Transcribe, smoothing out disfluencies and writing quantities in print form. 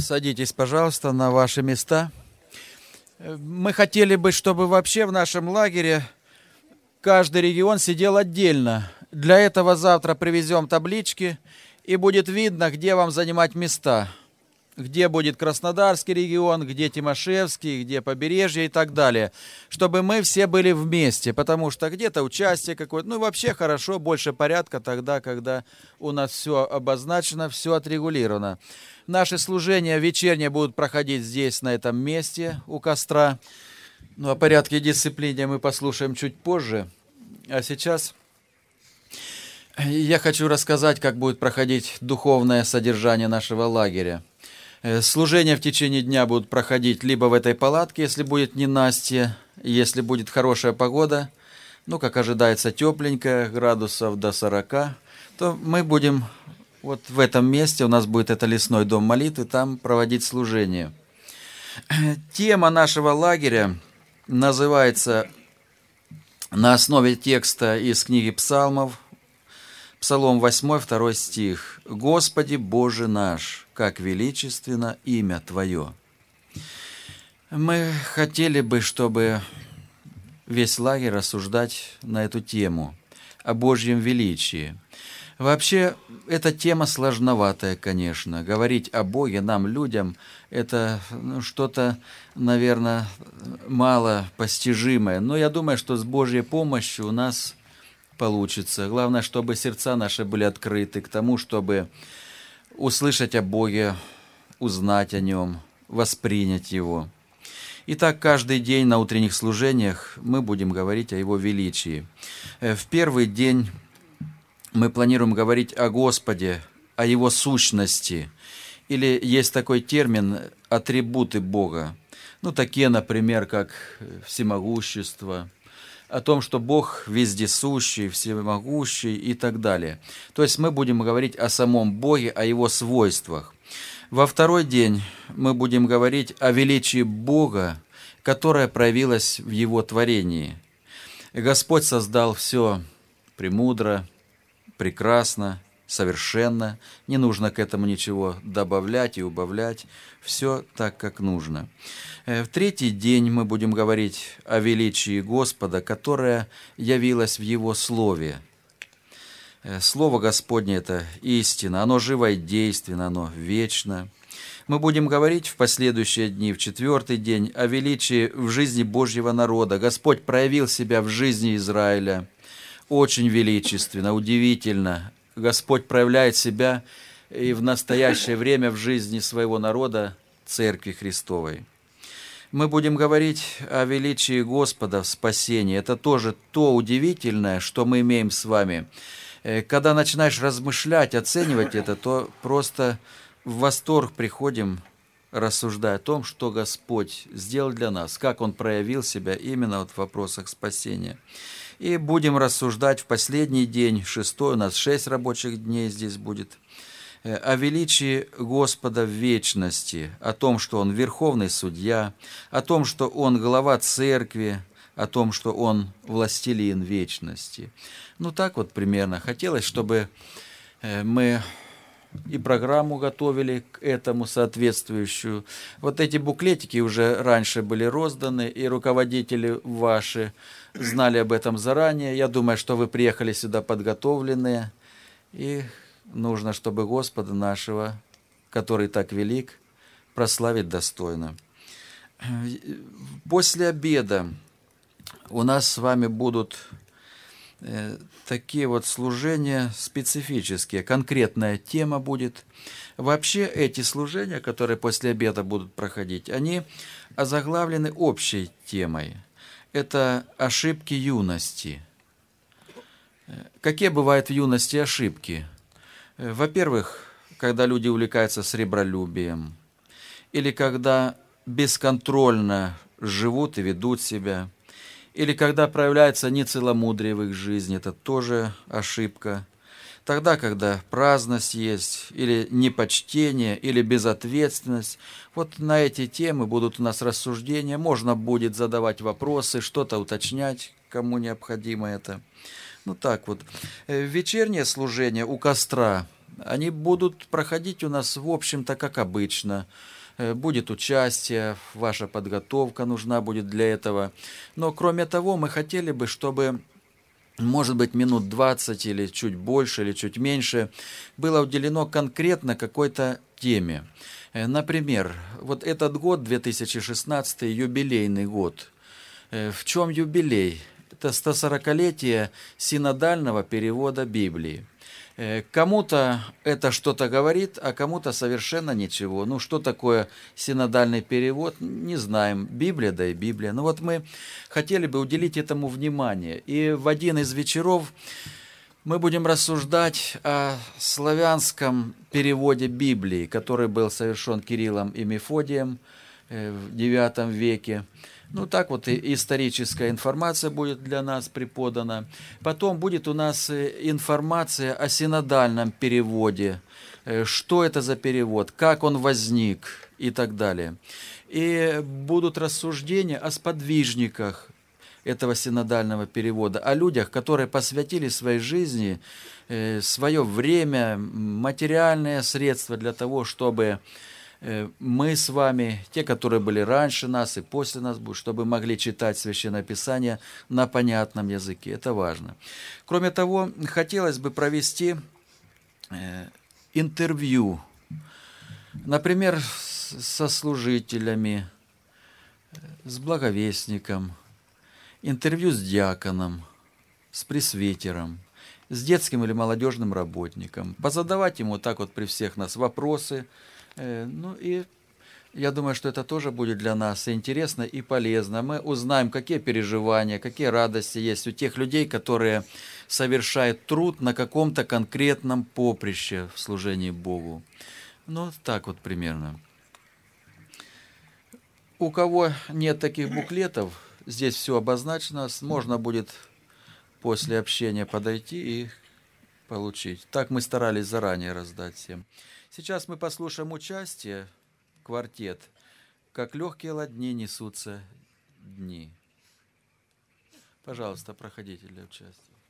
Садитесь, пожалуйста, на ваши места. Мы хотели бы, чтобы вообще в нашем лагере каждый регион сидел отдельно. Для этого завтра привезем таблички, и будет видно, где вам занимать места. Где будет Краснодарский регион, где Тимошевский, где побережье и так далее. Чтобы мы все были вместе, потому что где-то участие какое-то. Ну, вообще хорошо, больше порядка тогда, когда у нас все обозначено, все отрегулировано. Наши служения вечерние будут проходить здесь, на этом месте, у костра. Ну, о порядке и дисциплине мы послушаем чуть позже. А сейчас я хочу рассказать, как будет проходить духовное содержание нашего лагеря. Служения в течение дня будут проходить либо в этой палатке, если будет ненастье, если будет хорошая погода, ну, как ожидается, тепленькая, градусов до 40, то мы будем вот в этом месте, у нас будет это лесной дом молитвы, там проводить служение. Тема нашего лагеря называется на основе текста из книги Псалмов, Псалом 8, 2 стих. «Господи Боже наш, как величественно имя Твое». Мы хотели бы, чтобы весь лагерь рассуждать на эту тему, о Божьем величии. Вообще, эта тема сложноватая, конечно. Говорить о Боге нам, людям, это что-то, наверное, мало постижимое. Но я думаю, что с Божьей помощью у нас получится. Главное, чтобы сердца наши были открыты к тому, чтобы услышать о Боге, узнать о Нем, воспринять Его. Итак, каждый день на утренних служениях мы будем говорить о Его величии. В первый день мы планируем говорить о Господе, о Его сущности. Или есть такой термин «атрибуты Бога». Ну, такие, например, как всемогущество, о том, что Бог вездесущий, всемогущий и так далее. То есть мы будем говорить о самом Боге, о Его свойствах. Во второй день мы будем говорить о величии Бога, которое проявилось в Его творении. Господь создал все премудро, прекрасно, совершенно. Не нужно к этому ничего добавлять и убавлять. Все так, как нужно. В третий день мы будем говорить о величии Господа, которое явилось в Его Слове. Слово Господне – это истина, оно живо и действенно, оно вечно. Мы будем говорить в последующие дни, в четвертый день, о величии в жизни Божьего народа. Господь проявил себя в жизни Израиля очень величественно, удивительно. Господь проявляет себя и в настоящее время в жизни своего народа, Церкви Христовой. Мы будем говорить о величии Господа в спасении. Это тоже то удивительное, что мы имеем с вами. Когда начинаешь размышлять, оценивать это, то просто в восторг приходим, рассуждая о том, что Господь сделал для нас, как Он проявил себя именно вот в вопросах спасения. И будем рассуждать в последний день, 6-й, у нас 6 рабочих дней здесь будет, о величии Господа в вечности, о том, что Он верховный судья, о том, что Он глава церкви, о том, что Он властелин вечности. Ну, так вот примерно. Хотелось, чтобы мы и программу готовили к этому соответствующую. Вот эти буклетики уже раньше были розданы, и руководители ваши знали об этом заранее. Я думаю, что вы приехали сюда подготовленные, и нужно, чтобы Господа нашего, который так велик, прославить достойно. После обеда у нас с вами будут такие вот служения специфические, конкретная тема будет. Вообще эти служения, которые после обеда будут проходить, они озаглавлены общей темой. Это ошибки юности. Какие бывают в юности ошибки? Во-первых, когда люди увлекаются сребролюбием, или когда бесконтрольно живут и ведут себя, или когда проявляется нецеломудрие в их жизни, это тоже ошибка. Тогда, когда праздность есть, или непочтение, или безответственность, вот на эти темы будут у нас рассуждения, можно будет задавать вопросы, что-то уточнять, кому необходимо это. Ну так вот. Вечернее служение у костра Они будут проходить у нас, в общем-то, как обычно. Будет участие, ваша подготовка нужна будет для этого. Но, кроме того, мы хотели бы, чтобы, может быть, минут 20 или чуть больше, или чуть меньше, было уделено конкретно какой-то теме. Например, вот этот год, 2016, юбилейный год. В чем юбилей? Это 140-летие синодального перевода Библии. Кому-то это что-то говорит, а кому-то совершенно ничего. Ну, что такое синодальный перевод, не знаем. Библия, да и Библия. Но вот мы хотели бы уделить этому внимание. И в один из вечеров мы будем рассуждать о славянском переводе Библии, который был совершен Кириллом и Мефодием в IX веке. Ну, так вот и историческая информация будет для нас преподана. Потом будет у нас информация о синодальном переводе, что это за перевод, как он возник и так далее. И будут рассуждения о сподвижниках этого синодального перевода, о людях, которые посвятили своей жизни, свое время, материальные средства для того, чтобы мы с вами, те, которые были раньше нас и после нас будут, чтобы могли читать Священное Писание на понятном языке. Это важно. Кроме того, хотелось бы провести интервью, например, со служителями, с благовестником, интервью с диаконом, с пресвитером, с детским или молодежным работником, позадавать ему так вот при всех нас вопросы. Ну и я думаю, что это тоже будет для нас интересно и полезно. Мы узнаем, какие переживания, какие радости есть у тех людей, которые совершают труд на каком-то конкретном поприще в служении Богу. Ну, так вот примерно. У кого нет таких буклетов, здесь все обозначено, можно будет после общения подойти и получить. Так мы старались заранее раздать всем. Сейчас мы послушаем участие, квартет, как легкие ладни несутся дни. Пожалуйста, проходите для участия.